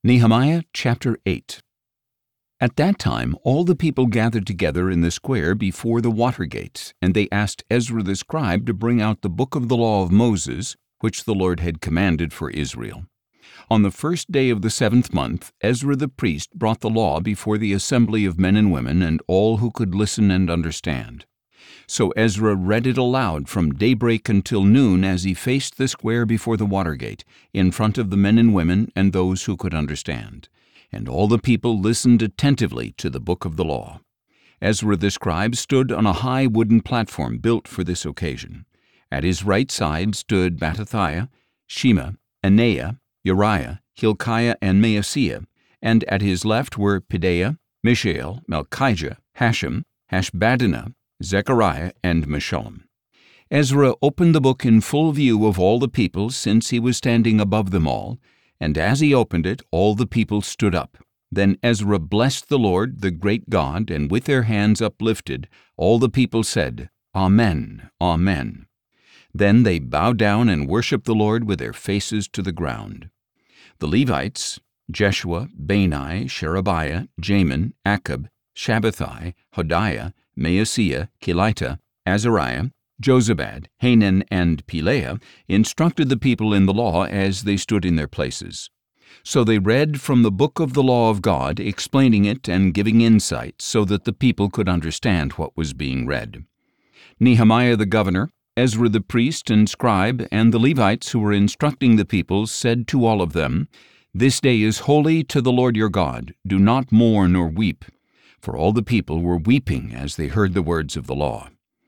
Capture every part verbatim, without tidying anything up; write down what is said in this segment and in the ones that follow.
Nehemiah chapter eight. At that time all the people gathered together in the square before the water gate, and they asked Ezra the scribe to bring out the book of the law of Moses, which the Lord had commanded for Israel. On the first day of the seventh month, Ezra the priest brought the law before the assembly of men and women and all who could listen and understand. So Ezra read it aloud from daybreak until noon as he faced the square before the water gate, in front of the men and women and those who could understand. And all the people listened attentively to the book of the law. Ezra the scribe stood on a high wooden platform built for this occasion. At his right side stood Mattithiah, Shema, Anaiah, Uriah, Hilkiah, and Maaseiah, and at his left were Pedaiah, Mishael, Malchijah, Hashem, Hashbaddanah, Zechariah, and Meshullam. Ezra opened the book in full view of all the people, since he was standing above them all, and as he opened it, all the people stood up. Then Ezra blessed the Lord, the great God, and with their hands uplifted, all the people said, Amen, Amen. Then they bowed down and worshipped the Lord with their faces to the ground. The Levites, Jeshua, Bani, Sherebiah, Jamin, Akkub, Shabbathai, Hodiah, Maaseiah, Kelita, Azariah, Jozabad, Hanan, and Pelaiah, instructed the people in the law as they stood in their places. So they read from the book of the law of God, explaining it and giving insight so that the people could understand what was being read. Nehemiah the governor, Ezra the priest and scribe, and the Levites who were instructing the people said to all of them, This day is holy to the Lord your God. Do not mourn or weep. For all the people were weeping as they heard the words of the law.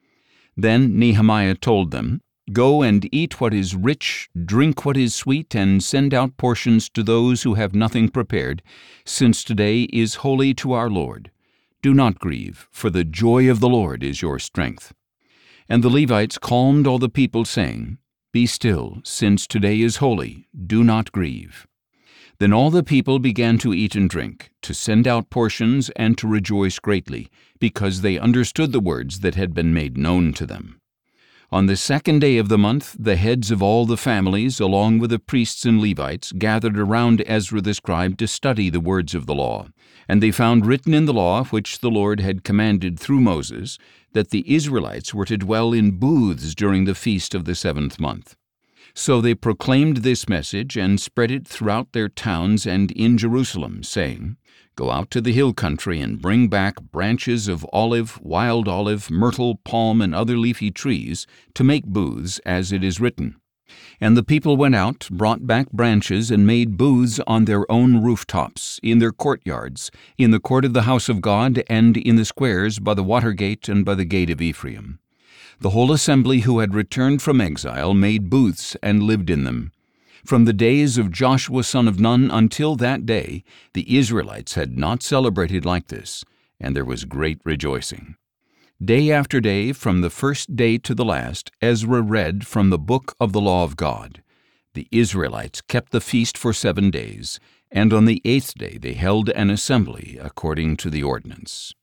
Then Nehemiah told them, Go and eat what is rich, drink what is sweet, and send out portions to those who have nothing prepared, since today is holy to our Lord. Do not grieve, for the joy of the Lord is your strength. And the Levites calmed all the people, saying, Be still, since today is holy, do not grieve. Then all the people began to eat and drink, to send out portions, and to rejoice greatly, because they understood the words that had been made known to them. On the second day of the month, the heads of all the families, along with the priests and Levites, gathered around Ezra the scribe to study the words of the law. And they found written in the law, which the Lord had commanded through Moses, that the Israelites were to dwell in booths during the feast of the seventh month. So they proclaimed this message and spread it throughout their towns and in Jerusalem, saying, Go out to the hill country and bring back branches of olive, wild olive, myrtle, palm, and other leafy trees to make booths, as it is written. And the people went out, brought back branches, and made booths on their own rooftops, in their courtyards, in the court of the house of God, and in the squares by the water gate and by the gate of Ephraim. The whole assembly who had returned from exile made booths and lived in them. From the days of Joshua son of Nun until that day, the Israelites had not celebrated like this, and there was great rejoicing. Day after day, from the first day to the last, Ezra read from the book of the law of God. The Israelites kept the feast for seven days, and on the eighth day they held an assembly according to the ordinance.